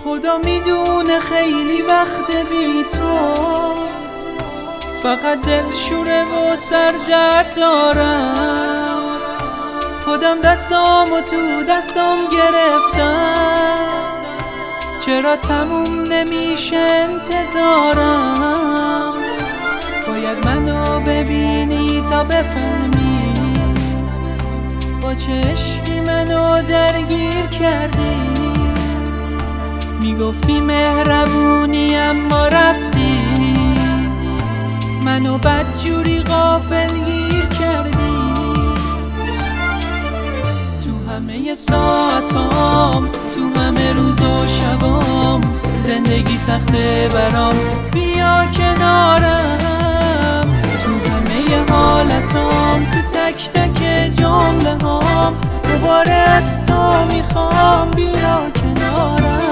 خدا میدونه خیلی وقت بی تو فقط دلشوره و سردرد دارم. خودم دستامو تو دستام گرفتم، چرا تموم نمیشه انتظارم؟ باید منو ببینی تا بفهمی با چه عشقی منو درگیر کردی. میگفتی مهربونی اما رفتی، منو بدجوری غافلگیر کردی. تو همه ساعتام، تو همه روز و شبام، زندگی سخته برام، بیا کنارم. تو همه حالتام، تو تک تک جمله هام، دوباره از تو میخوام، بیا کنارم.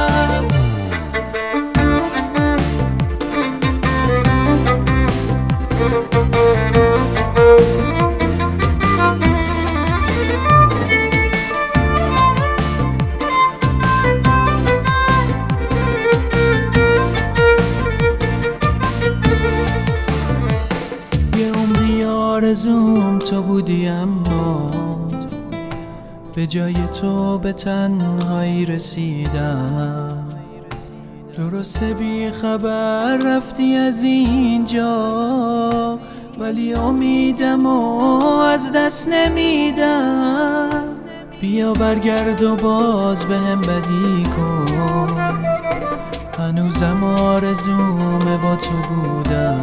آرزوم تو بودی اما به جای تو به تنهایی رسیدم. درسته بی خبر رفتی از اینجا، ولی امیدم از دست نمیدم. بیا برگرد و باز بهم بدی کن، هنوزم آرزومه با تو بودم.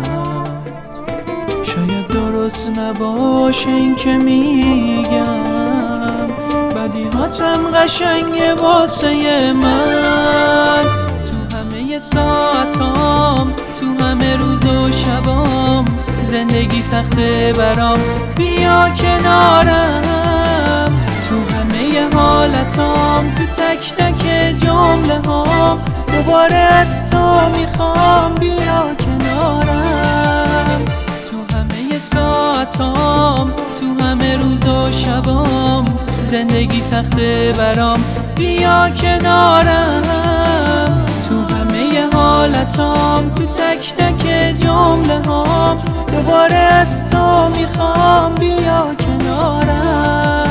شاید درست نباشه این که میگم، بدیهاتم قشنگه واسه من. تو همه ساعتام، تو همه روز و شبام، زندگی سخته برام، بیا کنارم. تو همه حالتام، تو تک تک جمله هام، دوباره از تو میخوام، بیا کنارم. ساعتام، تو همه روز و شبام، زندگی سخته برام، بیا کنارم. تو همه حالتام، تو تک تک جمله هام، دوباره از تو میخوام، بیا کنارم.